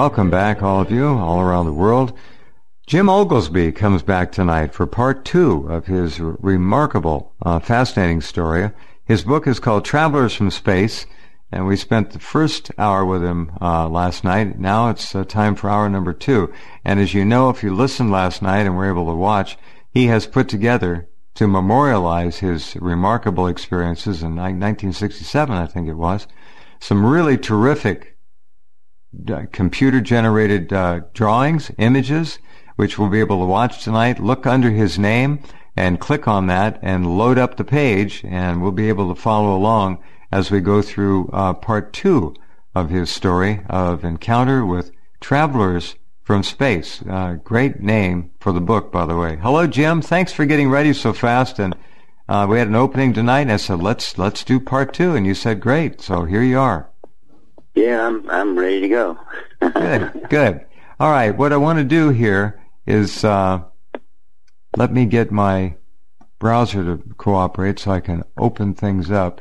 welcome back, all of you, all around the world. Jim Oglesby comes back tonight for part 2 of his remarkable, fascinating story. His book is called Travelers from Space, and we spent the first hour with him last night. Now it's time for hour number 2. And as you know, if you listened last night and were able to watch, he has put together, to memorialize his remarkable experiences in 1967, I think it was, some really terrific computer-generated drawings, images, which we'll be able to watch tonight. Look under his name and click on that and load up the page, and we'll be able to follow along as we go through part 2 of his story of encounter with travelers from space. Great name for the book, by the way. Hello, Jim. Thanks for getting ready so fast. And we had an opening tonight, and I said, let's do part 2, and you said great. So here you are. Yeah, I'm ready to go. Good. All right, what I want to do here is let me get my browser to cooperate so I can open things up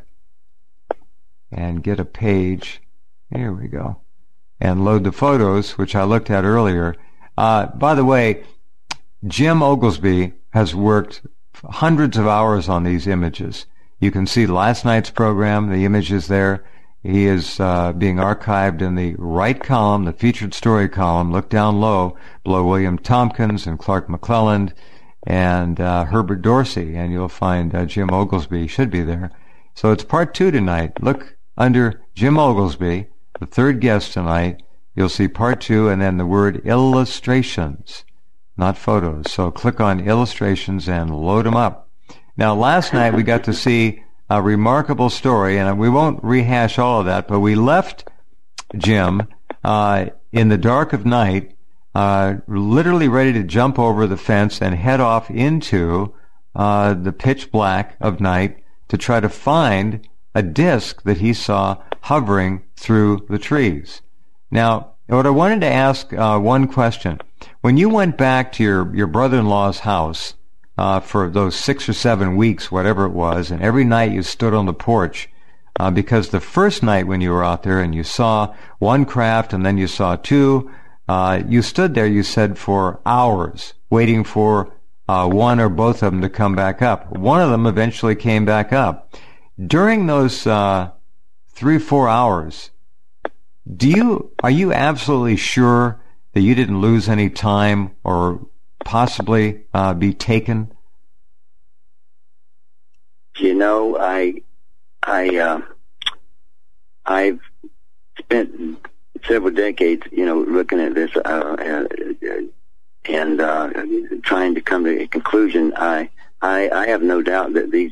and get a page. Here we go. And load the photos, which I looked at earlier. By the way, Jim Oglesby has worked hundreds of hours on these images. You can see last night's program, the images there. He is being archived in the right column, the featured story column. Look down low, below William Tompkins and Clark McClelland and Herbert Dorsey, and you'll find Jim Oglesby should be there. So it's part 2 tonight. Look under Jim Oglesby, the third guest tonight. You'll see part 2 and then the word illustrations, not photos. So click on illustrations and load them up. Now, last night we got to see a remarkable story, and we won't rehash all of that, but we left Jim in the dark of night, literally ready to jump over the fence and head off into the pitch black of night to try to find a disc that he saw hovering through the trees. Now, what I wanted to ask one question. When you went back to your brother-in-law's house, for those 6 or 7 weeks, whatever it was, and every night you stood on the porch, because the first night when you were out there and you saw one craft and then you saw 2, you stood there, you said, for hours, waiting for one or both of them to come back up. One of them eventually came back up. During those 3 or 4 hours, are you absolutely sure that you didn't lose any time or possibly be taken? You know, I've spent several decades, looking at this and trying to come to a conclusion. I have no doubt that these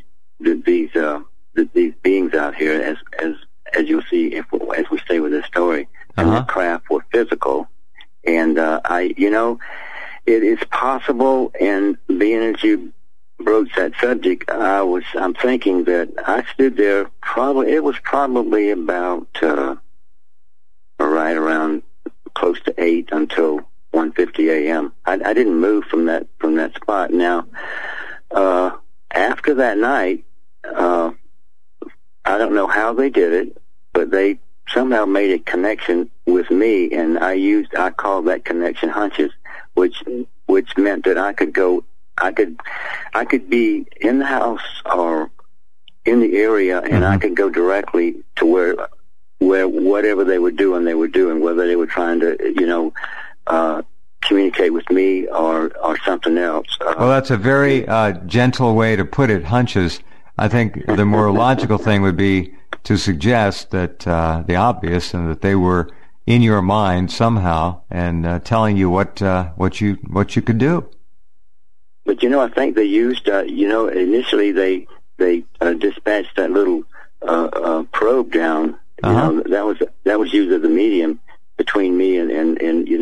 beings out here, as you'll see as we stay with this story, and the craft were physical, and it is possible, and being as you broached that subject, I'm thinking that I stood there it was probably about right around close to 8 until 1:50 a.m. I didn't move from that spot. Now, after that night, I don't know how they did it, but they somehow made a connection with me, and I called that connection hunches, which meant that I could be in the house or in the area, and I could go directly to where whatever they were doing, whether they were trying to, communicate with me or something else. Well, that's a very gentle way to put it, hunches. I think the more logical thing would be to suggest that the obvious, and that they were in your mind somehow and telling you what you could do. But I think they used initially they dispatched that little probe down. That was used as a medium between me and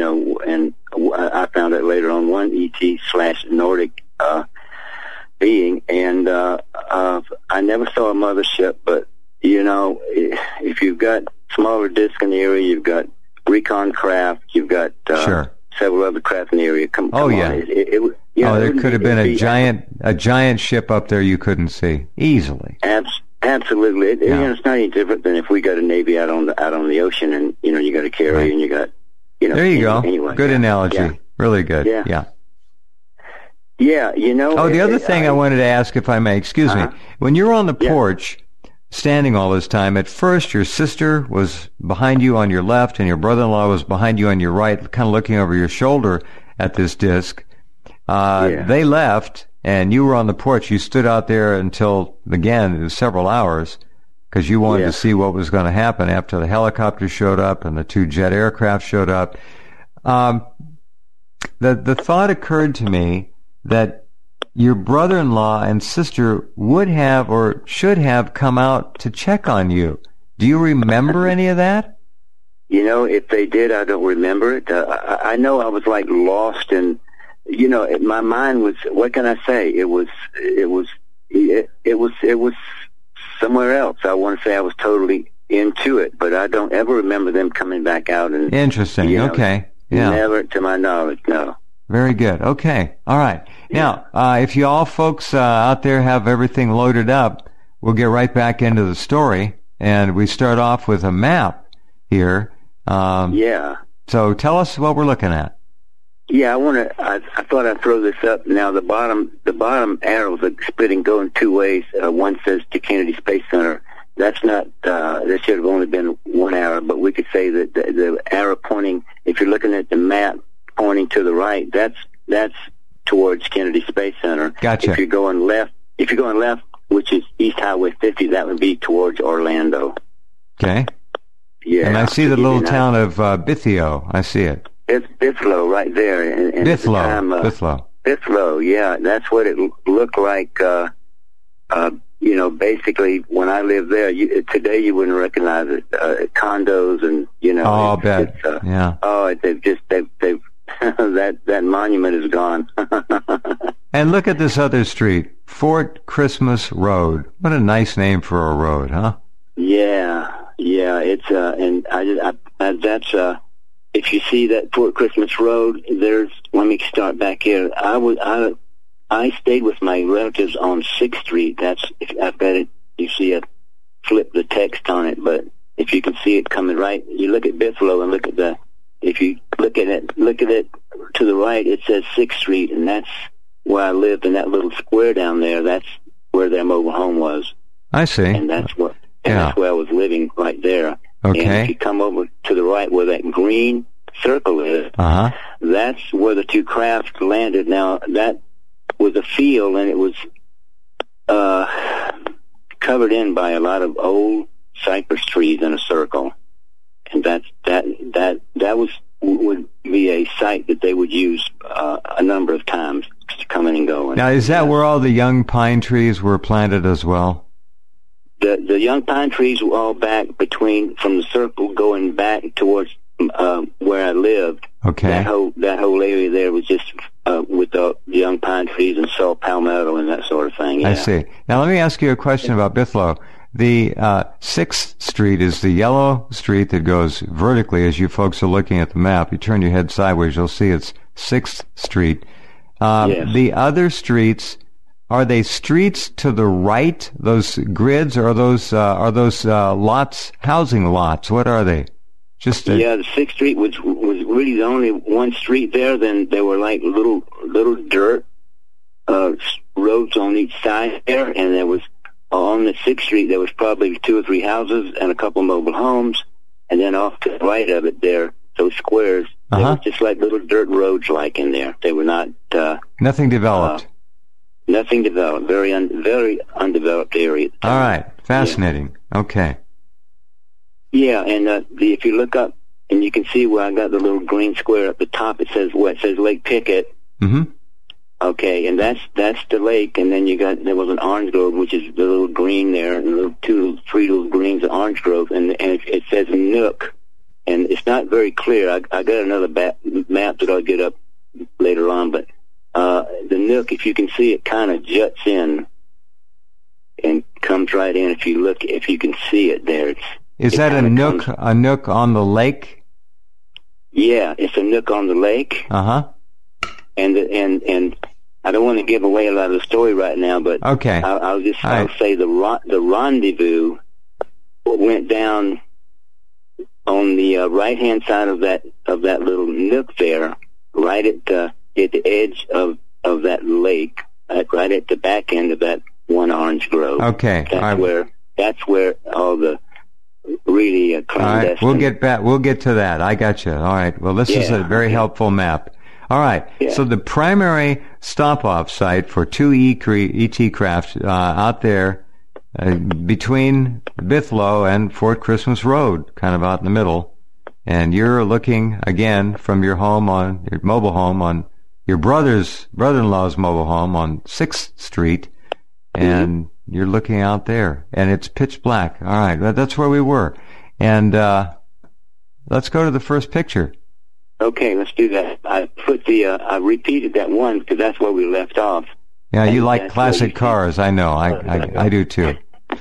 I found out later on one ET/Nordic being, and I never saw a mothership, but if you've got smaller discs in the area, you've got recon craft, you've got several other craft in the area. Come on. There could have been a giant ship up there you couldn't see easily. Absolutely. It's not any different than if we got a Navy out on the ocean, and you got a carrier and you got There you go. Anyway, good analogy. Yeah. Really good. Yeah. Yeah, Oh, the other thing I wanted to ask, if I may, excuse me. When you're on the porch, standing all this time, at first your sister was behind you on your left and your brother-in-law was behind you on your right, kind of looking over your shoulder at this disc. They left, and you were on the porch. You stood out there until, again, it was several hours, because you wanted to see what was going to happen after the helicopter showed up and the 2 jet aircraft showed up. The thought occurred to me that your brother-in-law and sister would have or should have come out to check on you. Do you remember any of that? If they did, I don't remember it. I know I was like lost, and my mind was. What can I say? It was somewhere else. I want to say I was totally into it, but I don't ever remember them coming back out. And interesting. Okay. Yeah. Never, to my knowledge, no. Very good. Okay. All right. Now, if you all folks out there have everything loaded up, we'll get right back into the story, and we start off with a map here. So tell us what we're looking at. Yeah, I thought I'd throw this up. Now, the bottom arrows are splitting, going 2 ways. One says to Kennedy Space Center. That's not, there should have only been 1 arrow, but we could say that the arrow pointing, if you're looking at the map pointing to the right, that's towards Kennedy Space Center. Gotcha. If you're going left, which is East Highway 50, that would be towards Orlando. Okay. Yeah. And I see the little town of Bithio. I see it. It's Bithlo right there. And Bithlo. Bithlo, yeah. That's what it looked like, basically when I lived there. Today you wouldn't recognize it. Condos and, Oh, I'll bet. Yeah. Oh, they've that monument is gone. And look at this other street, Fort Christmas Road. What a nice name for a road, huh? Yeah. It's that's if you see that Fort Christmas Road, let me start back here. I stayed with my relatives on 6th Street. I bet it. You see it. Flip the text on it, but if you can see it coming right, you look at Bithlo and look at if you look at it to the right, it says 6th Street, and that's where I lived in that little square down there. That's where their mobile home was. I see. And that's where I was living right there. Okay. And if you come over to the right where that green circle is, that's where the 2 crafts landed. Now, that was a field, and it was covered in by a lot of old cypress trees in a circle. And that would be a site that they would use a number of times to come in and go. Now, is that where all the young pine trees were planted as well? The young pine trees were all back from the circle going back towards where I lived. Okay. That whole area there was just with the young pine trees and saw palmetto and that sort of thing. Yeah. I see. Now, let me ask you a question about Bithlo. The 6th Street is the yellow street that goes vertically. As you folks are looking at the map, you turn your head sideways, you'll see it's 6th Street. Yes. The other streets, are they streets to the right, those grids, or are those lots, housing lots? What are they? The 6th Street was really the only one street there. Then there were like little dirt roads on each side there, and there was on the 6th Street there was probably 2 or 3 houses and a couple mobile homes, and then off to the right of it there, those squares, there was just like little dirt roads like in there. They were not nothing developed. Nothing developed. Very undeveloped area. All right, fascinating. Yeah. Okay. Yeah, and if you look up, and you can see where I got the little green square at the top, it says Lake Pickett. Mm-hmm. Okay, and that's the lake, and then there was an orange grove, which is the little green there, and 3 little greens of orange grove, and it says Nook, and it's not very clear. I got another map that I'll get up later on, but the Nook, if you can see it, kind of juts in and comes right in. If you can see it there, is that a nook on the lake? Yeah, it's a nook on the lake. And I don't want to give away a lot of the story right now, but okay. I'll say the rendezvous went down on the right-hand side of that little nook there, right at the edge of that lake, right at the back end of that one orange grove. Okay. That's where all the really clandestine. All right, we'll get to that. I got you. All right. Well, this is a very helpful map. All right. Yeah. So the primary stop-off site for two ET craft out there between Bithlo and Fort Christmas Road, kind of out in the middle. And you're looking, again, from your mobile home on your brother-in-law's mobile home on 6th Street, and you're looking out there, and it's pitch black. All right, that's where we were. And let's go to the first picture. Okay, let's do that. I repeated that one because that's where we left off. Yeah, you like classic cars. I know. I do too.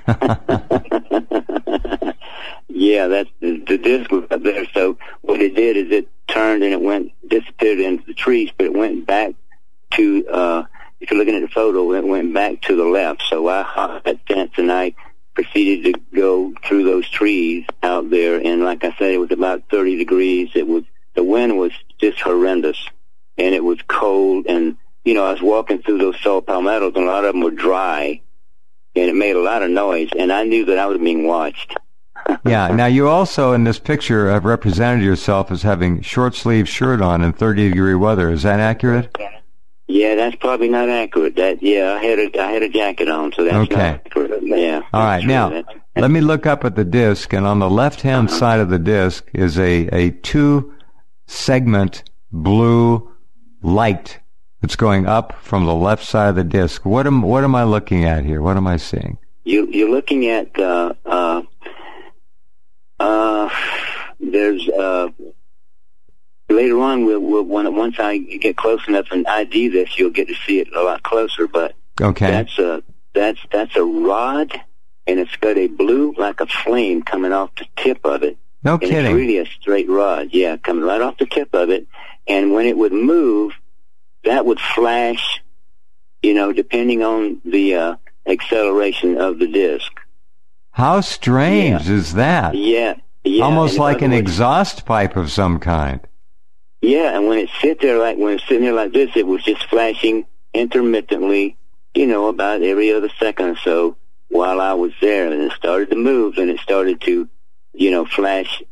Yeah, that's the disc was up there. So what it did is it turned and it disappeared into the trees, but it went back to, if you're looking at the photo, it went back to the left. So I hopped that fence and I proceeded to go through those trees out there. And like I said, it was about 30 degrees. The wind was just horrendous, and it was cold. And, I was walking through those saw palmettos, and a lot of them were dry, and it made a lot of noise, and I knew that I was being watched. Yeah. Now, you also, in this picture, have represented yourself as having short-sleeve shirt on in 30-degree weather. Is that accurate? Yeah, that's probably not accurate. I had a jacket on, so that's okay. Not accurate. Yeah. All right. Now, let me look up at the disc, and on the left-hand side of the disc is a two-segment blue light that's going up from the left side of the disc. What am I looking at here? What am I seeing? You're looking at there's later on once I get close enough and ID this, you'll get to see it a lot closer. But okay, that's a rod, and it's got a blue like a flame coming off the tip of it. No and kidding. It's really a straight rod, yeah, coming right off the tip of it. And when it would move, that would flash, depending on the acceleration of the disc. How strange is that? Yeah. Almost like an exhaust pipe of some kind. Yeah, and when it's sitting there like this, it was just flashing intermittently, about every other second or so while I was there. And it started to move, and it started to, flash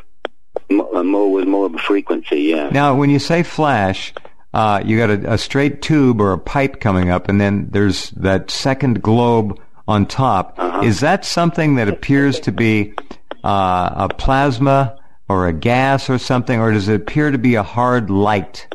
more with more of a frequency, yeah. Now, when you say flash, you got a straight tube or a pipe coming up, and then there's that second globe on top. Uh-huh. Is that something that appears to be a plasma or a gas or something, or does it appear to be a hard light?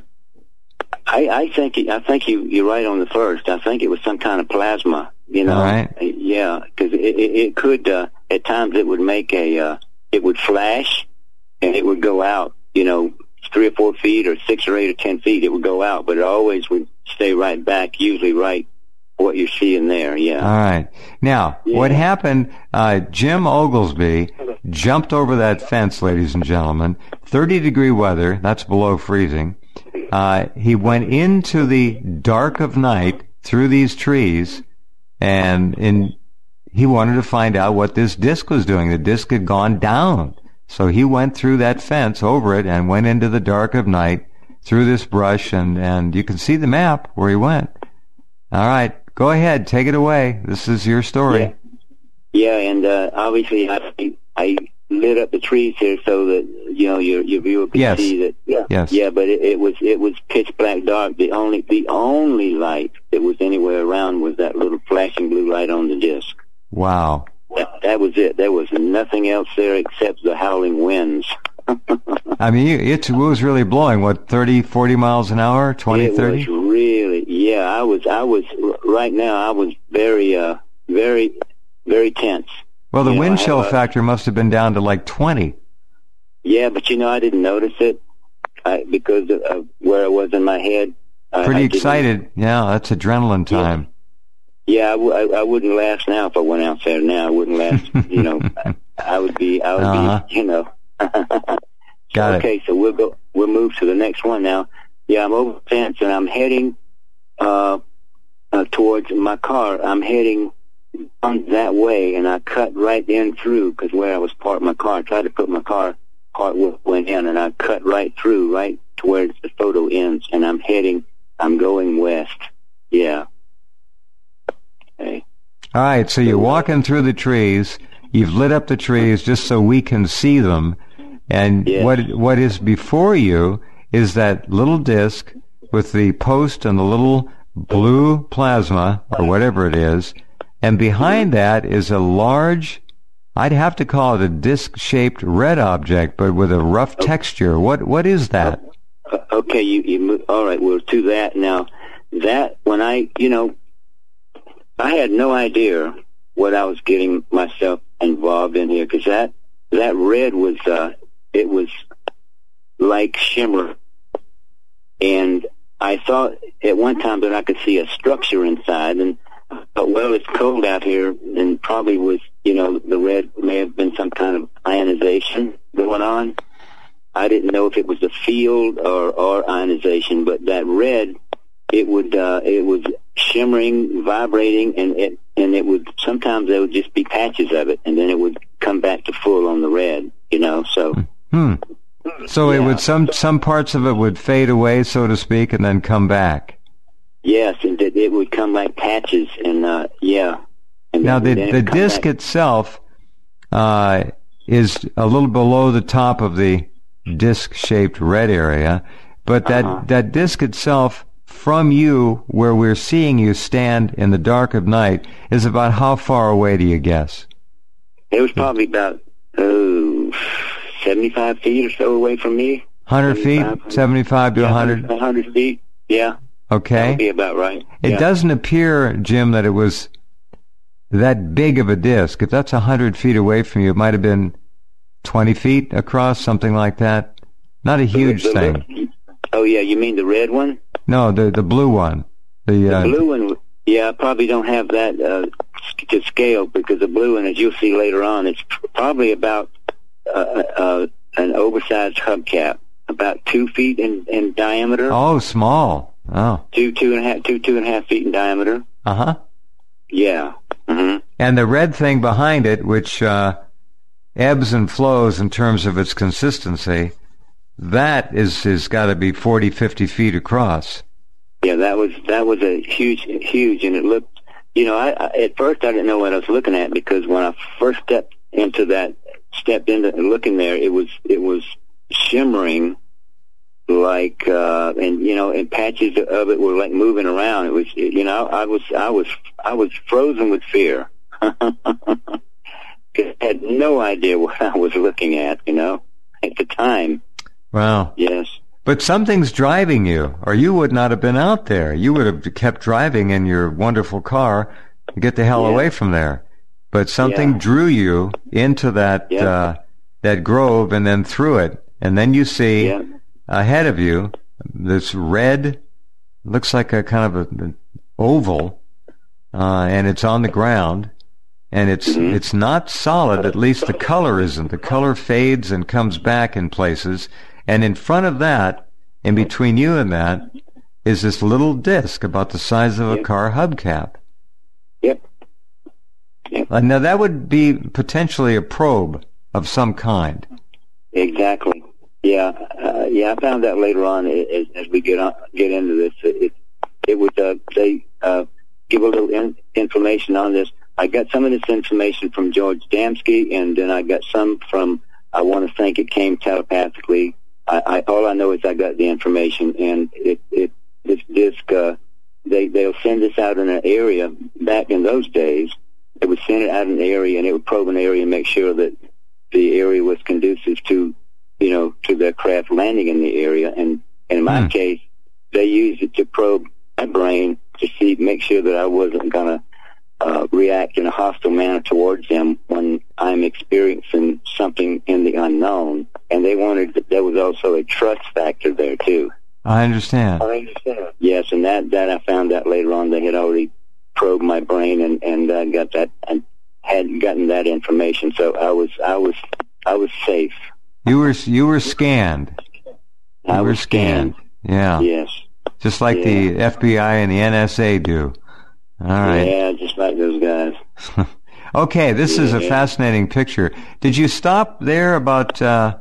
I think you're right on the first. I think it was some kind of plasma. All right. Yeah, because it could at times it would make it would flash and it would go out. 3 or 4 feet or 6 or 8 or 10 feet, it would go out, but it always would stay right back, usually right what you're seeing there, yeah. All right. Now, what happened, Jim Oglesby jumped over that fence, ladies and gentlemen, 30-degree weather, that's below freezing. He went into the dark of night through these trees, and he wanted to find out what this disc was doing. The disc had gone down. So he went through that fence, over it, and went into the dark of night through this brush, and you can see the map where he went. All right, go ahead, take it away. This is your story. Yeah, and obviously I lit up the trees here so that your viewer could see that. Yeah, yes. Yeah, but it was pitch black dark. The only light that was anywhere around was that little flashing blue light on the disc. Wow. That was it. There was nothing else there except the howling winds. I mean, it was really blowing, 30, 40 miles an hour, 20, 30? It was really, yeah, I was, right now, I was very, very, very tense. Well, the wind chill factor must have been down to like 20. Yeah, but I didn't notice it because of where I was in my head. Pretty excited. Yeah, that's adrenaline time. Yeah, I wouldn't last now if I went out there now. I wouldn't last, I would be, Got it. Okay, so we'll move to the next one now. Yeah, I'm over the fence and I'm heading, towards my car. I'm heading on that way, and I cut right in through, because where I was parked my car, I tried to put my car part went in, and I cut right through, right to where the photo ends, and I'm going west. Yeah. Okay. All right, so you're walking through the trees. You've lit up the trees just so we can see them. And yes. what is before you is that little disc with the post and the little blue plasma, or whatever it is. And behind that is a large, I'd have to call it a disc-shaped red object, but with a rough texture. What is that? Okay, you move, all right, well, to that now. That, when I had no idea what I was getting myself involved in here, because that red was, it was like shimmer. And I thought at one time that I could see a structure inside, and I thought, well, it's cold out here, and probably was, the red may have been some kind of ionization going on. I didn't know if it was a field or ionization, but that red, it was shimmering, vibrating, and it would, sometimes there would just be patches of it, and then it would come back to full on the red, so. So yeah. It would, some parts of it would fade away, so to speak, and then come back. Yes, and it would come like patches, and yeah. And now the disc itself is a little below the top of the disc-shaped red area, but that disc itself, from you, where we're seeing you stand in the dark of night, is about how far away do you guess? It was probably about 75 feet or so away from me. 100 feet? 75 to 100? 100 feet, yeah. Okay. That would be about right. It doesn't appear, Jim, that it was that big of a disc. If that's 100 feet away from you, it might have been 20 feet across, something like that. Not a huge thing. Oh, yeah, you mean the red one? No, the blue one. The blue one, yeah, I probably don't have that to scale, because the blue one, as you'll see later on, it's probably about an oversized hubcap, about 2 feet in diameter. Oh, small. Oh. Two and a half feet in diameter. Uh-huh. Yeah. Mm-hmm. And the red thing behind it, which ebbs and flows in terms of its consistency, that is got to be 40, 50 feet across. Yeah, that was a huge, and it looked, I at first I didn't know what I was looking at, because when I first stepped into looking there, it was shimmering like, and patches of it were like moving around. It was, I was frozen with fear. I had no idea what I was looking at, at the time. Wow. Yes. But something's driving you, or you would not have been out there. You would have kept driving in your wonderful car to get the hell away from there. But something drew you into that that grove and then through it. And then you see ahead of you this red, looks like a kind of an oval, and it's on the ground. And it's not solid, at least the color isn't. The color fades and comes back in places. And in front of that, in between you and that, is this little disc about the size of a car hubcap. Yep. Now that would be potentially a probe of some kind. Exactly. Yeah. I found that later on as we get into this. It was they give a little information on this. I got some of this information from George Damsky, and then I got some from, I want to think it came telepathically. All I know is I got the information, and this disc, they'll send this out in an area. Back in those days, they would send it out in an area, and it would probe an area and make sure that the area was conducive to their craft landing in the area. And in my case, they used it to probe my brain to make sure that I wasn't going to react in a hostile manner towards them when I'm experiencing something in the unknown. And they wanted, there was also a trust factor there too. I understand. Yes, and that I found out later on. They had already probed my brain and I got that, and had gotten that information. So I was safe. You were scanned. I was scanned. Yeah. Yes. Just like the FBI and the NSA do. All right. Yeah, just like those guys. Okay, this is a fascinating picture. Did you stop there about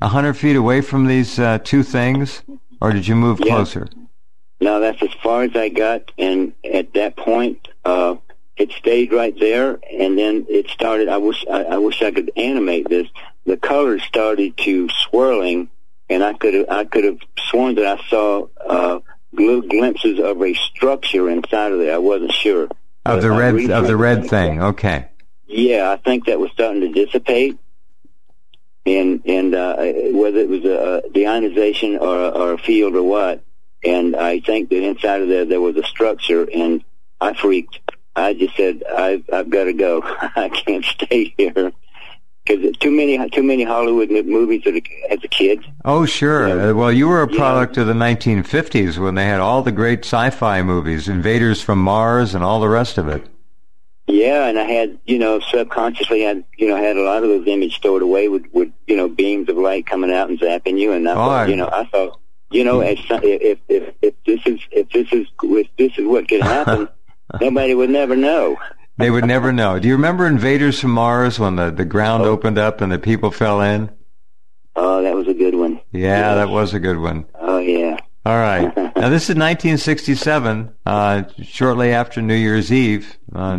100 feet away from these two things, or did you move closer? No, that's as far as I got, and at that point, it stayed right there, and then it started. I wish I could animate this. The colors started to swirling, and I could have sworn that I saw little glimpses of a structure inside of there. I wasn't sure of the red thing. Okay. Yeah, I think that was starting to dissipate, and whether it was a deionization or a field or what. And I think that inside of there was a structure, and I freaked. I just said, I've got to go. I can't stay here. Because too many Hollywood movies as a kid. Oh, sure. You know, well, you were a product of the 1950s when they had all the great sci-fi movies, Invaders from Mars and all the rest of it. Yeah, and I had, subconsciously had a lot of those images stored away with beams of light coming out and zapping you. And I thought, if this is what could happen, nobody would never know. They would never know. Do you remember Invaders from Mars when the ground opened up and the people fell in? Oh, that was a good one. Yeah, that was a good one. Oh, yeah. All right. Now, this is 1967, shortly after New Year's Eve,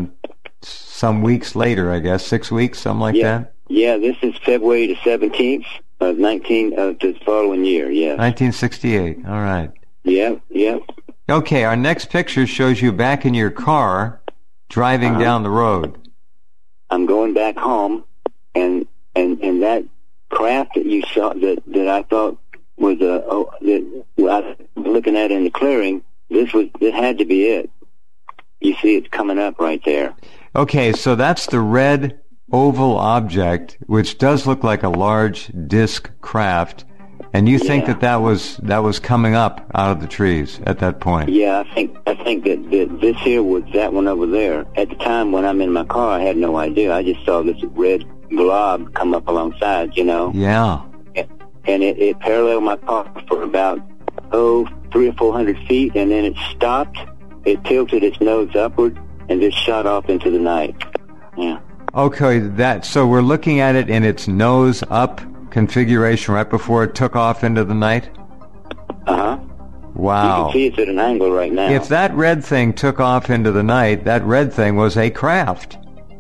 some weeks later, I guess, 6 weeks, something like that? Yeah, this is February the 17th of the following year, yeah. 1968, all right. Yeah. Okay, our next picture shows you back in your car driving down the road. I'm going back home, and that craft that you saw that I thought was that I was looking at in the clearing. It had to be it. You see, it's coming up right there. Okay, so that's the red oval object, which does look like a large disc craft. And you think that was coming up out of the trees at that point? Yeah, I think that this here was that one over there. At the time when I'm in my car, I had no idea. I just saw this red blob come up alongside, Yeah. And it paralleled my car for about 300 or 400 feet, and then it stopped. It tilted its nose upward and just shot off into the night. Yeah. Okay, so we're looking at it in its nose up configuration right before it took off into the night? Uh-huh. Wow. You can see it's at an angle right now. If that red thing took off into the night, that red thing was a craft.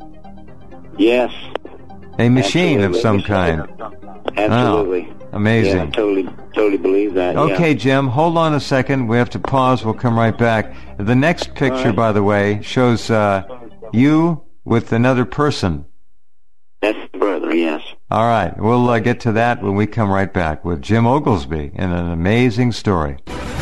Yes. A machine of some kind. Absolutely. Oh, amazing. Yeah, I totally believe that. Okay, Jim, hold on a second. We have to pause. We'll come right back. The next picture, by the way, shows you with another person. That's my brother, yes. All right. We'll get to that when we come right back with Jim Oglesby and an amazing story.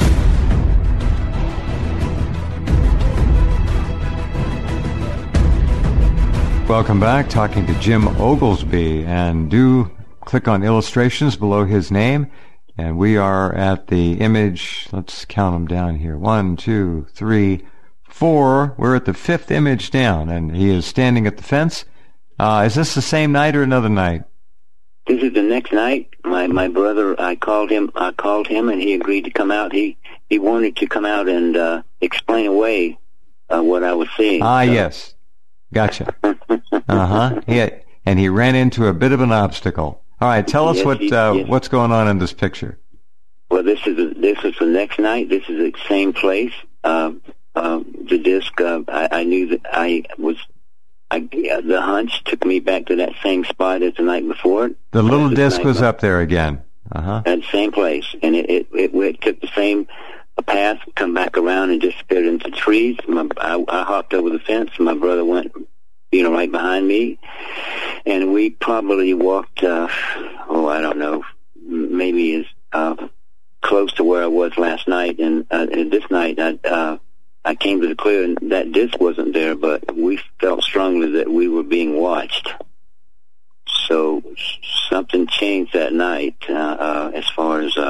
Welcome back. Talking to Jim Oglesby. And do click on illustrations below his name. And we are at the image. Let's count them down here. 1, 2, 3, 4. We're at the 5th image down. And he is standing at the fence. Is this the same night or another night? This is the next night. My brother, I called him, and he agreed to come out. He wanted to come out and explain away what I was seeing. Yes, gotcha. And he ran into a bit of an obstacle. All right, tell us what's going on in this picture. Well, this is the next night. This is the same place. The disc. I knew that the hunch took me back to that same spot as the night before. The little disc was up there again. At the same place, and it took the same path, come back around and disappeared into trees. I hopped over the fence, and my brother went, right behind me, and we probably walked, I don't know, maybe as close to where I was last night, and this night I came to the clear, and that disc wasn't there, but we felt strongly that we were being watched. So something changed that night as far as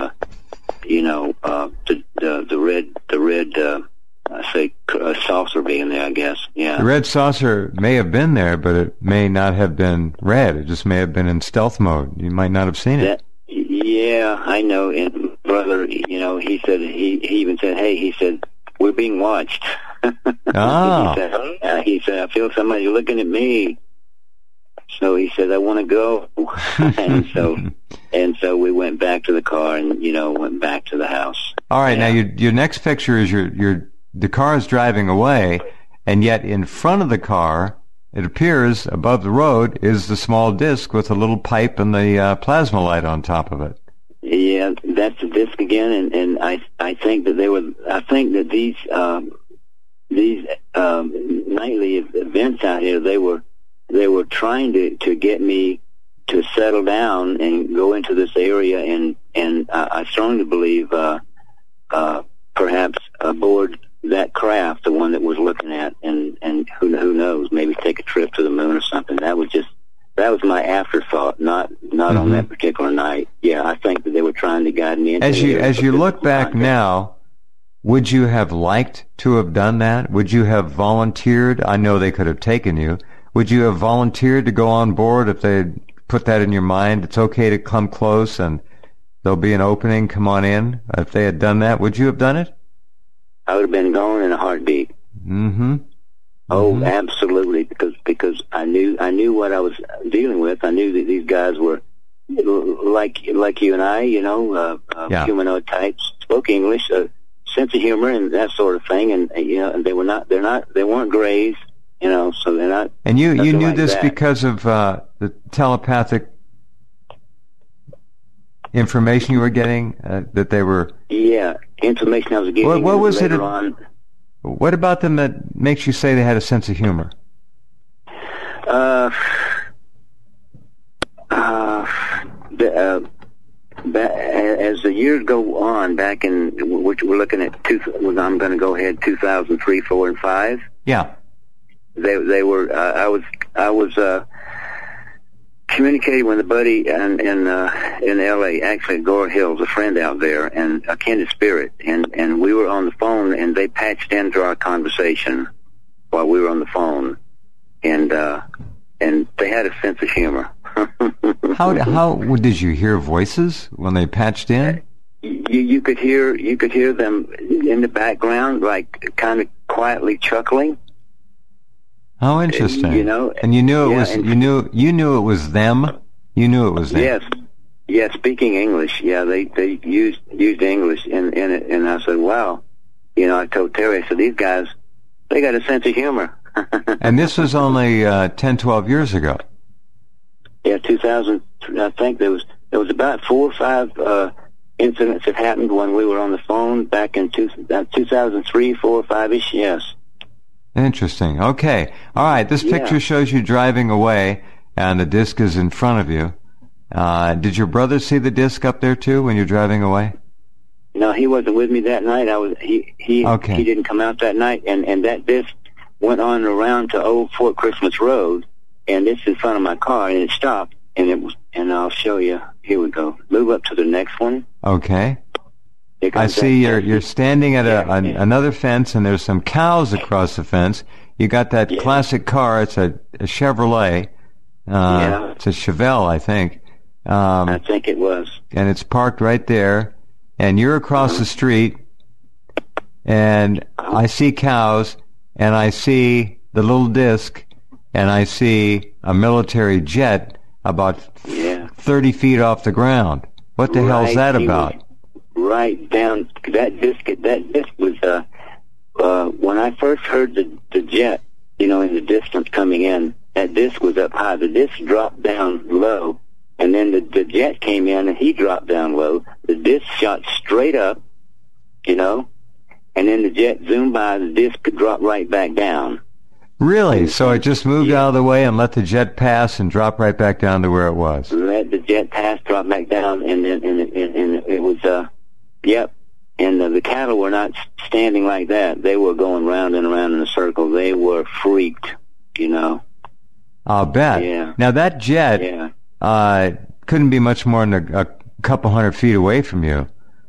the red saucer being there, I guess. Yeah. The red saucer may have been there, but it may not have been red. It just may have been in stealth mode. You might not have seen it. Yeah, I know. And brother, he said he even said, "Hey," he said, "we're being watched." Oh. He said, "I feel somebody looking at me." So he said, "I want to go." And so And so we went back to the car and, went back to the house. All right. Now, your next picture is the car is driving away, and yet in front of the car, it appears above the road is the small disc with a little pipe and the plasma light on top of it. Yeah, that's the disc again, and I think that these nightly events out here, they were trying to get me to settle down and go into this area, and I strongly believe perhaps aboard that craft, the one that was looking at, and who knows, maybe take a trip to the moon or something. That was my afterthought, not on that particular night. Yeah, I think that they were trying to guide me into as you look back now, would you have liked to have done that? Would you have volunteered? I know they could have taken you. Would you have volunteered to go on board if they had put that in your mind? It's okay to come close and there'll be an opening, come on in. If they had done that, would you have done it? I would have been gone in a heartbeat. Mm-hmm. Oh, absolutely, because I knew what I was dealing with. I knew that these guys were like you and I, humanoid types, spoke English, sense of humor and that sort of thing, and and they weren't grays, so they're not. And you knew like this that. because of the telepathic information you were getting, that they were. Yeah, information I was getting. What was later it? On. What about them that makes you say they had a sense of humor? As the years go on, back in which we're looking at, I'm going to go ahead 2003, 4, and 5. Yeah, they were. I was communicating with a buddy in L.A. Actually, Gore Hills, a friend out there, and a kindred spirit, and we were on the phone, and they patched into our conversation while we were on the phone, and they had a sense of humor. How did you hear voices when they patched in? You could hear them in the background, like kind of quietly chuckling. Oh, interesting. And you knew it was and, you knew it was them. You knew it was them. Yes, speaking English. Yeah, they used English in it, and I said, wow. I told Terry, I said, these guys, they got a sense of humor. And this was only 10, 12 years ago. Yeah, 2000. I think there was about 4 or 5 incidents that happened when we were on the phone back in 2003, 4 or 5ish. Yes. Interesting. Okay. All right. This picture shows you driving away, and the disc is in front of you. Did your brother see the disc up there too when you're driving away? No, he wasn't with me that night. He didn't come out that night, and that disc went on around to Old Fort Christmas Road, and it's in front of my car, and it stopped, and I'll show you. Here we go. Move up to the next one. Okay. I see you're standing at another fence, and there's some cows across the fence. You got that classic car. It's a Chevrolet. It's a Chevelle, I think. I think it was. And it's parked right there. And you're across the street, and I see cows, and I see the little disc, and I see a military jet about 30 feet off the ground. What the hell's that about? Right down that disc. That disc was when I first heard the jet, in the distance coming in. That disc was up high. The disc dropped down low, and then the jet came in, and he dropped down low. The disc shot straight up, and then the jet zoomed by. The disc dropped right back down. Really? So it just moved out of the way and let the jet pass and drop right back down to where it was? Let the jet pass, drop back down, and then it was yep. And the cattle were not standing like that. They were going round and around in a circle. They were freaked, I'll bet. Yeah. Now that jet couldn't be much more than a couple hundred feet away from you.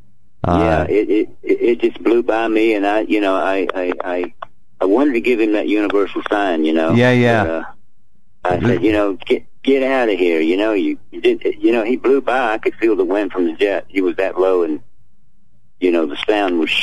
It just blew by me, and I wanted to give him that universal sign, Yeah. But, I said, get out of here, he blew by. I could feel the wind from the jet. He was that low, and the sound was,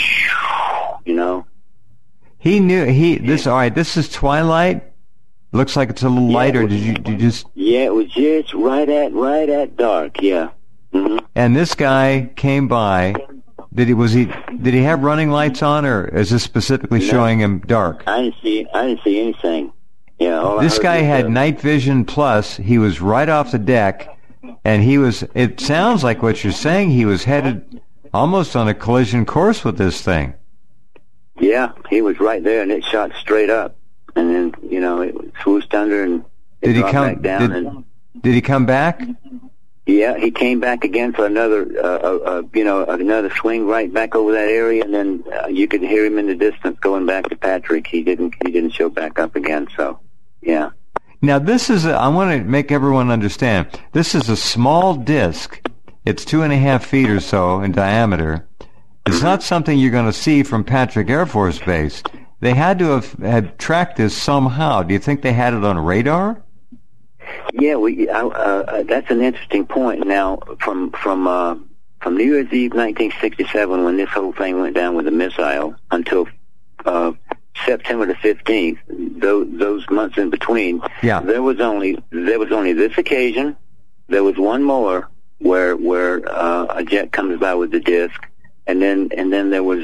He knew all right, this is twilight. Looks like it's a little lighter. Did you just? Yeah, it was just right at dark. Yeah. Mm-hmm. And this guy came by. Did he have running lights on, or is this specifically showing him dark? I didn't see anything. Yeah. This guy had night vision plus. He was right off the deck, and it sounds like what you're saying, he was headed almost on a collision course with this thing. Yeah, he was right there, and it shot straight up. And then, it swooshed under, and it dropped back down. Did he come back? Yeah, he came back again for another, another swing right back over that area, and then you could hear him in the distance going back to Patrick. He didn't show back up again. So, yeah. Now I want to make everyone understand. This is a small disc. It's 2.5 feet or so in diameter. It's not something you're going to see from Patrick Air Force Base. They had to have had tracked this somehow. Do you think they had it on radar? Yeah, that's an interesting point. Now, from New Year's Eve 1967, when this whole thing went down with the missile, until September the 15th, those months in between, there was only this occasion. There was one more where a jet comes by with the disc, and then there was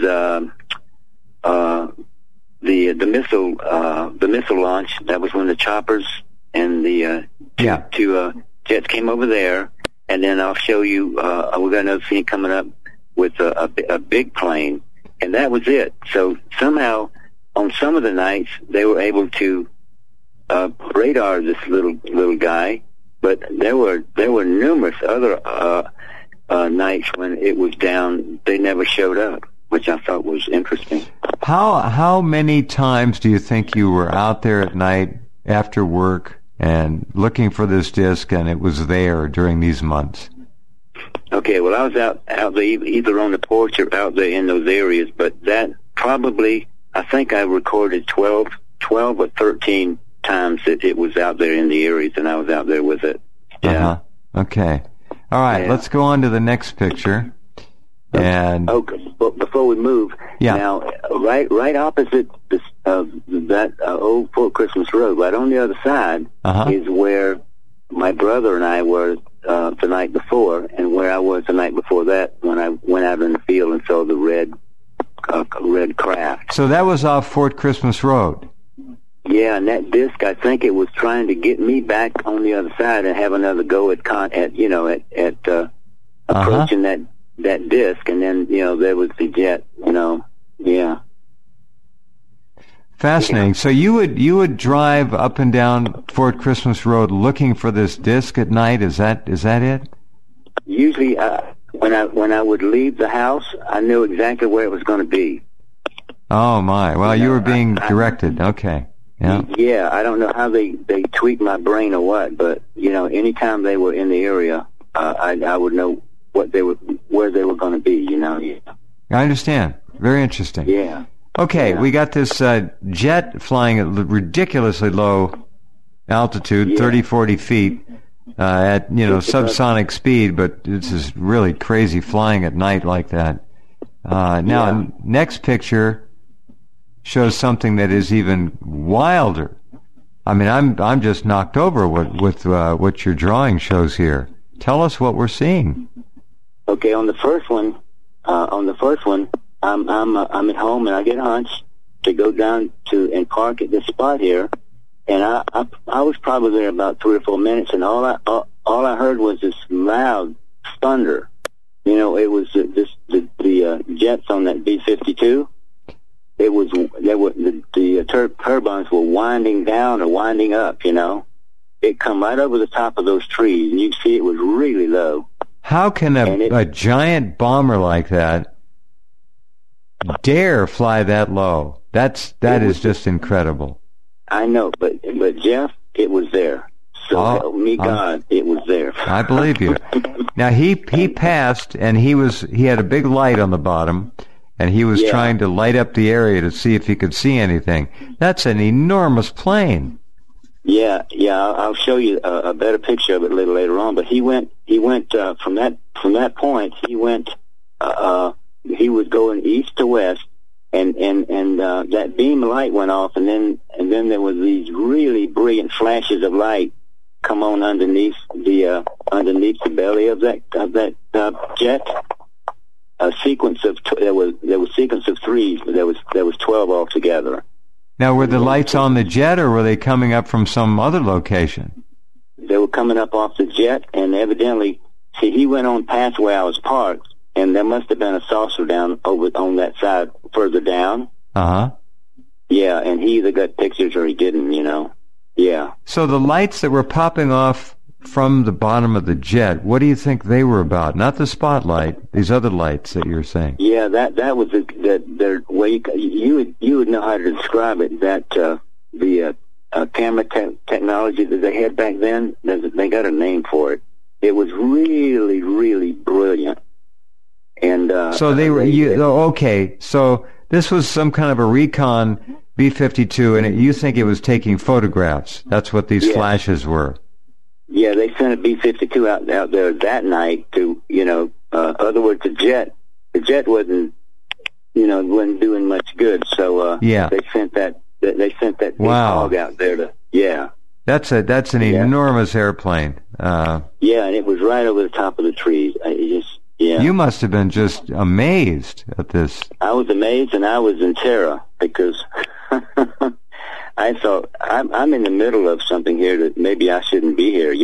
the missile launch. That was when the choppers and the two jets came over there, and then I'll show you. We got another scene coming up with a big plane, and that was it. So somehow, on some of the nights, they were able to radar this little guy, but there were numerous other nights when it was down. They never showed up, which I thought was interesting. How many times do you think you were out there at night after work and looking for this disc, and it was there during these months? Okay, well, I was out there either on the porch or out there in those areas, but that probably, I think I recorded 12 or 13 times that it was out there in the areas, and I was out there with it. Yeah. Uh-huh. Okay. All right, let's go on to the next picture. And but before we move, now right opposite that old Fort Christmas Road, right on the other side, is where my brother and I were the night before, and where I was the night before that when I went out in the field and saw the red craft. So that was off Fort Christmas Road. Yeah, and that disc, I think it was trying to get me back on the other side and have another go at approaching that disc, and then there was the jet. Fascinating. Yeah. So you would drive up and down Fort Christmas Road looking for this disc at night. Is that it? Usually, when I would leave the house, I knew exactly where it was going to be. Oh my! Well, you were being directed. Okay. Yeah. Yeah. I don't know how they tweaked my brain or what, but anytime they were in the area, I would know where they were going to be. Yeah. I understand. Very interesting. Yeah. Okay, we got this jet flying at ridiculously low altitude, 30, 40 feet, at subsonic speed, but this is really crazy flying at night like that. Now, next picture shows something that is even wilder. I mean, I'm just knocked over with what your drawing shows here. Tell us what we're seeing. Okay, on the first one, I'm at home, and I get a hunch to go down to and park at this spot here, and I was probably there about 3 or 4 minutes, and all I heard was this loud thunder. It was the jets on that B-52. The turbines were winding down or winding up. It come right over the top of those trees, and you can see it was really low. How can a giant bomber like that dare fly that low? That is just incredible. I know, but Jeff, it was there. So help me God, it was there. I believe you. Now he passed, and he had a big light on the bottom, and he was trying to light up the area to see if he could see anything. That's an enormous plane. Yeah. I'll show you a better picture of it a little later on. But he went from that point. He went. He was going east to west, and that beam of light went off, and then there was these really brilliant flashes of light, come on underneath the belly of that jet. A sequence of there was sequence of threes, but there was 12 altogether. Now, were the lights on the jet, or were they coming up from some other location? They were coming up off the jet, and evidently, see, he went on past where I was parked, and there must have been a saucer down over on that side further down. Uh-huh. Yeah, and he either got pictures or he didn't, Yeah. So the lights that were popping off from the bottom of the jet, what do you think they were about? Not the spotlight, these other lights that you're saying. Yeah, that was the way you would know how to describe it. That the camera technology that they had back then, they got a name for it. It was really, really brilliant. And so they were okay. So this was some kind of a recon B-52, and you think it was taking photographs. That's what these flashes were. Yeah, they sent a B-52 out there that night to, other words, the jet wasn't doing much good. So they sent that big hog out there to That's an enormous airplane. And it was right over the top of the trees. You must have been just amazed at this. I was amazed, and I was in terror because I thought I'm in the middle of something here that maybe I shouldn't be here.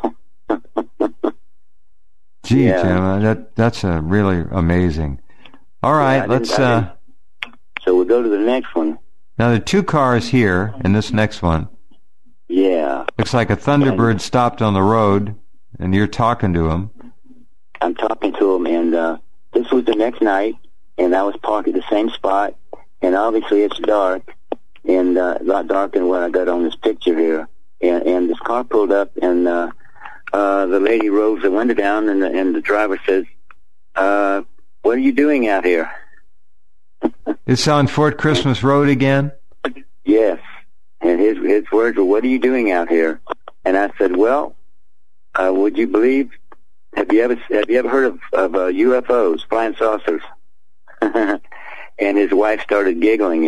Gee, Jim, that's really amazing. All right, let's. So we'll go to the next one. Now there are two cars here in this next one. Yeah. Looks like a Thunderbird stopped on the road, and you're talking to him. I'm talking to him, and this was the next night, and I was parked at the same spot, and obviously it's dark, and a lot darker than what I got on this picture here. And this car pulled up, and the lady rolls the window down, and the driver says, "What are you doing out here?" It's on Fort Christmas Road again? Yes. And his words were, "What are you doing out here?" And I said, "Well, would you believe? Have you ever heard of UFOs, flying saucers?" And his wife started giggling,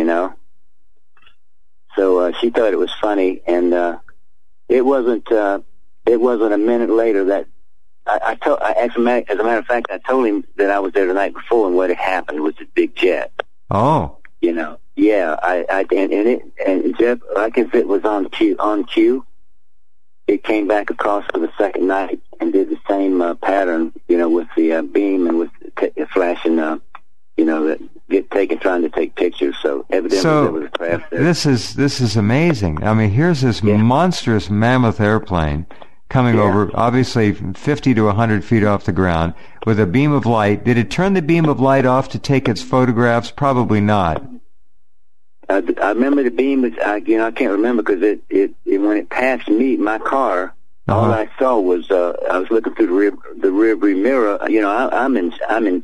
So she thought it was funny, and it wasn't a minute later that as a matter of fact, I told him that I was there the night before, and what had happened was a big jet. Oh. Yeah, and Jeff, like if it was on cue, it came back across for the second night and did the same pattern, with the beam and with flashing, trying to take pictures. So evidently there was a craft there. This is amazing. I mean, here's this monstrous mammoth airplane coming over, obviously 50 to 100 feet off the ground, with a beam of light. Did it turn the beam of light off to take its photographs? Probably not. I remember the beam was, I can't remember because it when it passed me, my car, all I saw was I was looking through the rear view mirror. I'm in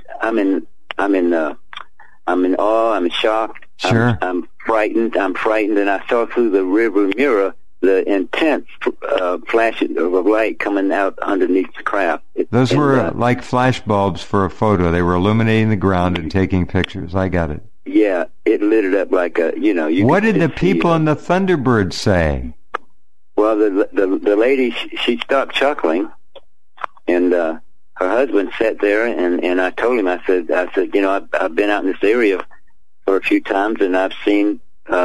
awe. I'm shocked. Sure. I'm frightened, and I saw through the rear view mirror the intense flash of light coming out underneath the craft. Those were like flash bulbs for a photo. They were illuminating the ground and taking pictures. I got it. Yeah, it lit it up like a, What did the people in the Thunderbird say? Well, the lady, she stopped chuckling, and her husband sat there, and I told him, I said, I've been out in this area for a few times, and I've seen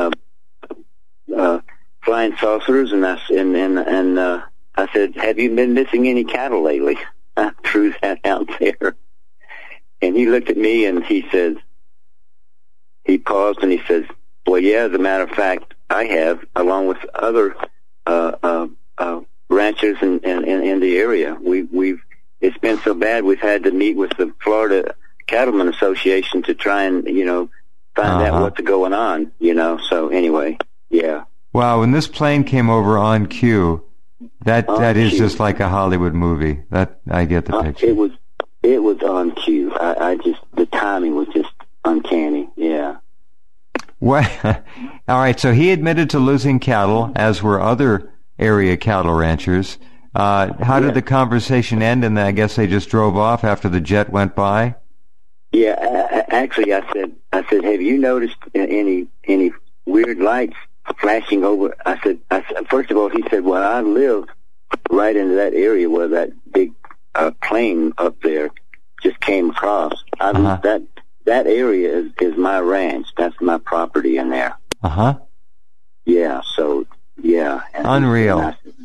flying saucers, and I said, have you been missing any cattle lately? I threw that out there, and he looked at me, and he paused, and he says, "Well, yeah, as a matter of fact, I have, along with other ranchers in the area. It's been so bad we've had to meet with the Florida Cattlemen Association to try and find out what's going on. So anyway, yeah." Wow, when this plane came over on cue, that is just like a Hollywood movie. That I get the picture. It was on cue. The timing was just uncanny. Yeah. Well, all right. So he admitted to losing cattle, as were other area cattle ranchers. How did the conversation end? And I guess they just drove off after the jet went by. Yeah. Actually, I said, have you noticed any weird lights flashing over? I said, first of all, he said, well, I live right into that area where that big plane up there just came across. That area is my ranch. That's my property in there. Yeah. So yeah. Unreal.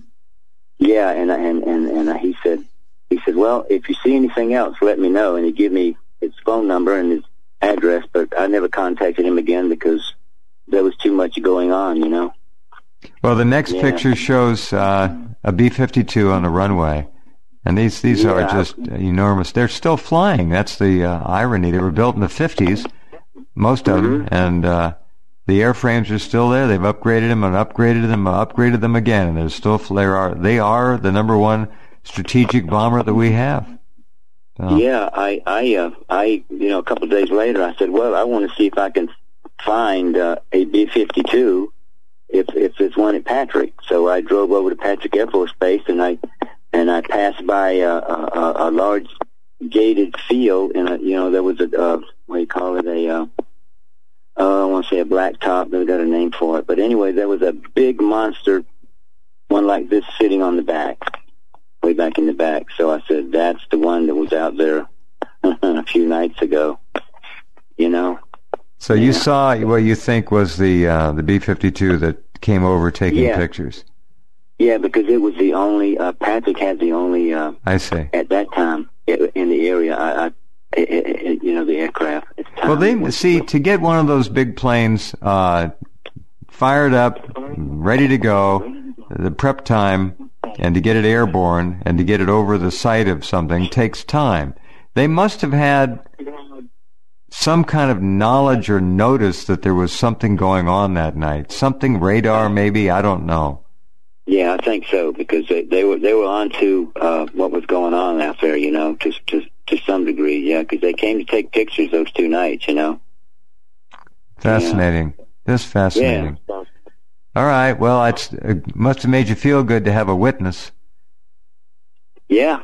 And he said, well, if you see anything else, let me know. And he gave me his phone number and his address, but I never contacted him again because there was too much going on, you know. Well, the next picture shows a B-52 on the runway, and these are just enormous. They're still flying. That's the irony. They were built in the 50s, most of them, and the airframes are still there. They've upgraded them and upgraded them again, and they're still they are the number one strategic bomber that we have. So. Yeah, I a couple of days later, I said, well, I want to see if I can find a B-52 if there's one at Patrick. So I drove over to Patrick Air Force Base, and I passed by a large gated field, and there was a what do you call it, I want to say a black top. They've got a name for it, but anyway, there was a big monster one like this sitting on the back, way back in the back. So I said, that's the one that was out there a few nights ago, you know. So you saw what you think was the B-52 that came over taking pictures. Yeah, because it was the only, Patrick had the only, I see. At that time, in the area, the aircraft. Well, to get one of those big planes fired up, ready to go, the prep time, and to get it airborne, and to get it over the site of something takes time. They must have had some kind of knowledge or notice that there was something going on that night. Something radar, maybe, I don't know. Yeah, I think so, because they were on to what was going on out there, you know, to some degree, yeah, because they came to take pictures those 2 nights, you know. Fascinating. Just fascinating. Yeah. All right, well, it must have made you feel good to have a witness. Yeah.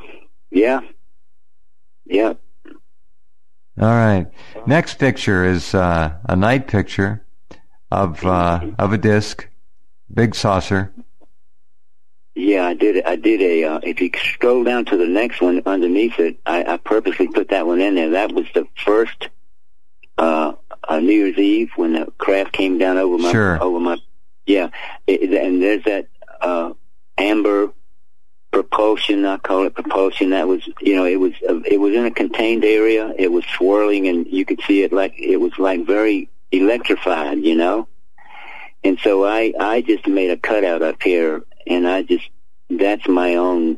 All right. Next picture is a night picture of a disc, big saucer. Yeah, I did if you scroll down to the next one underneath it, I purposely put that one in there. That was the first New Year's Eve when the craft came down over my and there's that amber propulsion, I call it propulsion. That was, it was in a contained area. It was swirling, and you could see it it was very electrified, you know. And so I just made a cutout up here, and that's my own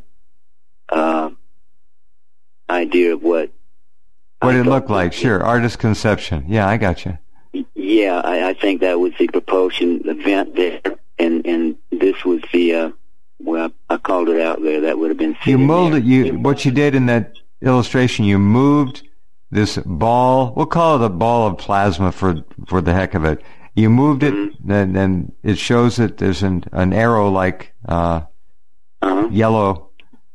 idea of what it looked like. Sure, artist conception. Yeah, I got you. Yeah, I think that was the propulsion event there, and this was the. Well, I called it out there. That would have been. You molded. What you did in that illustration, you moved this ball. We'll call it a ball of plasma for the heck of it. You moved it, and it shows that there's an arrow-like yellow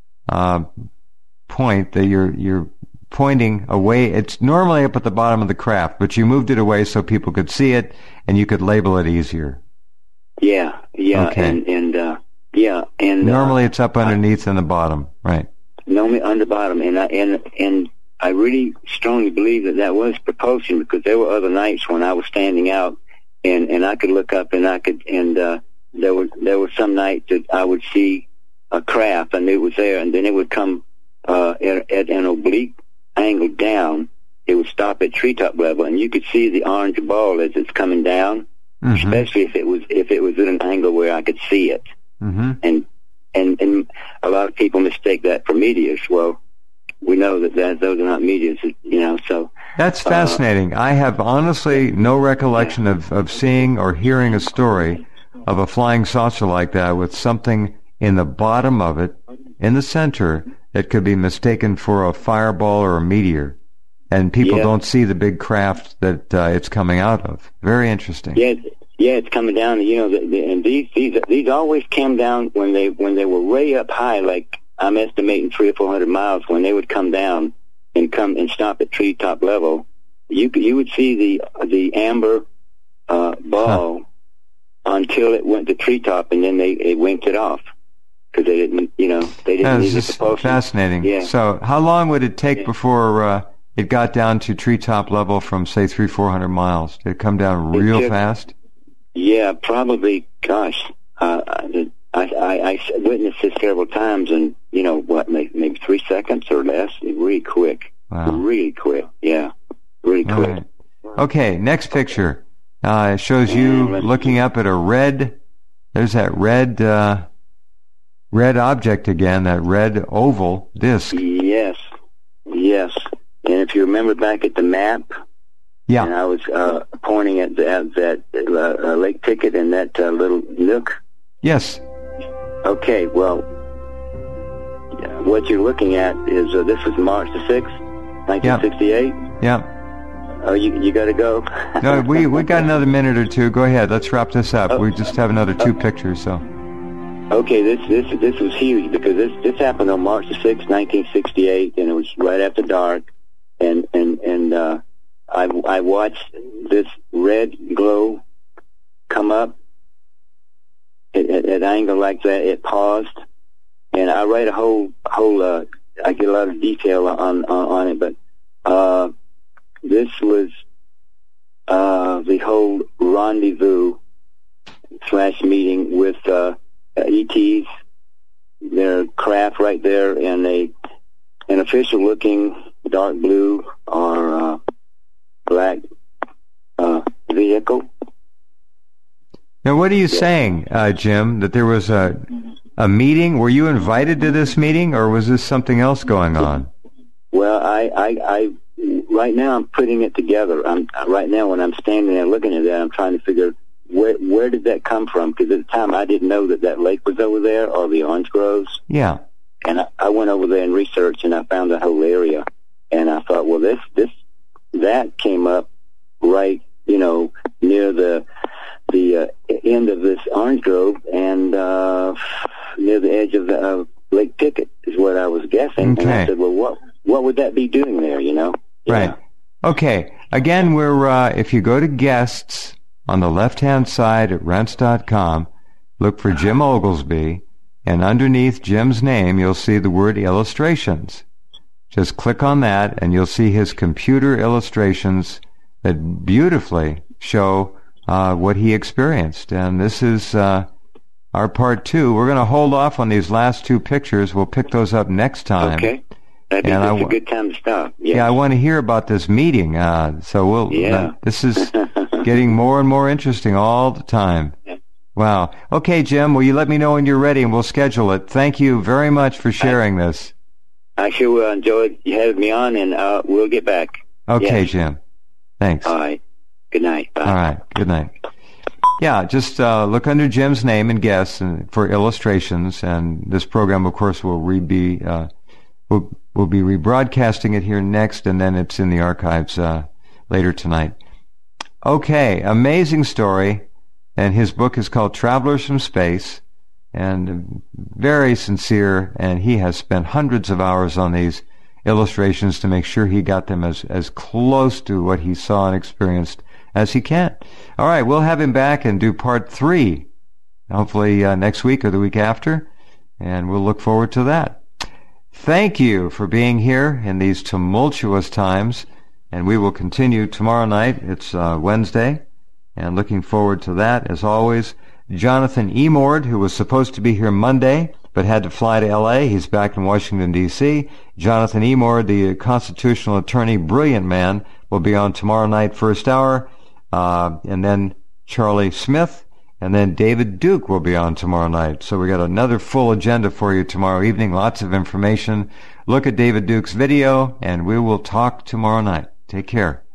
point that you're pointing away. It's normally up at the bottom of the craft, but you moved it away so people could see it and you could label it easier. Yeah, okay. and normally it's up underneath and the bottom, right? Normally on the bottom, and I really strongly believe that was propulsion, because there were other nights when I was standing out and I could look up and there were some nights that I would see a craft and it was there, and then it would come at an oblique angle down. It would stop at treetop level, and you could see the orange ball as it's coming down, especially if it was at an angle where I could see it. And a lot of people mistake that for meteors. Well, we know that those are not meteors, you know. So that's fascinating. I have honestly no recollection of seeing or hearing a story of a flying saucer like that with something in the bottom of it, in the center, that could be mistaken for a fireball or a meteor, and people don't see the big craft that it's coming out of. Very interesting. Yeah, it's coming down. You know, and these always came down when they were way up high. Like I'm estimating 300 or 400 miles. When they would come down and stop at treetop level, you would see the amber ball until it went to treetop, and then they winked it off. because they didn't need the propulsion. Fascinating. Yeah. So how long would it take before it got down to treetop level from, say, 300-400 miles? Did it come down real fast? Yeah, probably. Gosh, I witnessed this several times, and maybe 3 seconds or less. Really quick. Wow. Really quick. Yeah, really quick. Right. Okay, next picture. It shows you looking up at a red. There's that red object again. That red oval disc. Yes. And if you remember back at the map, and I was pointing at that Lake Ticket and that little nook. Yes. Okay. Well, what you're looking at is this was March the 6th, 1968. Yeah. Oh, you got to go. No, we got another minute or two. Go ahead. Let's wrap this up. We just have another 2 pictures. So. Okay, this was huge because this happened on March the 6th, 1968, and it was right after dark, and I watched this red glow come up at an angle like that. It paused, and I write a whole I get a lot of detail on it, but this was the whole rendezvous / meeting with ETs, their craft right there in an official looking dark blue or black vehicle. Now, what are you saying, Jim? That there was a meeting? Were you invited to this meeting, or was this something else going on? Well, I right now I'm putting it together. Right now when I'm standing there looking at that, I'm trying to figure where did that come from? Because at the time I didn't know that lake was over there or the orange groves. Yeah. And I went over there and researched, and I found the whole area. And I thought, well, that came up right, near the end of this orange grove and near the edge of Lake Ticket is what I was guessing. Okay. And I said, well, what would that be doing there? Yeah. Right. Okay. Again, we're if you go to guests on the left-hand side at rense.com, look for Jim Oglesby, and underneath Jim's name, you'll see the word illustrations. Just click on that, and you'll see his computer illustrations that beautifully show what he experienced. And this is our part 2. We're going to hold off on these last 2 pictures. We'll pick those up next time. Okay. I think that's a good time to stop. Yes. Yeah, I want to hear about this meeting. So this is getting more and more interesting all the time. Yeah. Wow. Okay, Jim, will you let me know when you're ready, and we'll schedule it. Thank you very much for sharing this. I sure will enjoy you having me on, and we'll get back. Okay, yes. Jim. Thanks. All right. Good night. Bye. All right. Good night. Yeah, just look under Jim's name and guests for illustrations, and this program, of course, will be rebroadcasting it here next, and then it's in the archives later tonight. Okay, amazing story, and his book is called Travelers from Space, and very sincere, and he has spent hundreds of hours on these illustrations to make sure he got them as close to what he saw and experienced as he can. All right, we'll have him back and do part 3, hopefully next week or the week after, and we'll look forward to that. Thank you for being here in these tumultuous times, and we will continue tomorrow night. It's Wednesday, and looking forward to that. As always, Jonathan Emord, who was supposed to be here Monday, but had to fly to L.A. He's back in Washington, D.C. Jonathan Emord, the constitutional attorney, brilliant man, will be on tomorrow night, first hour, and then Charlie Smith, and then David Duke will be on tomorrow night. So we got another full agenda for you tomorrow evening, lots of information. Look at David Duke's video, and we will talk tomorrow night. Take care.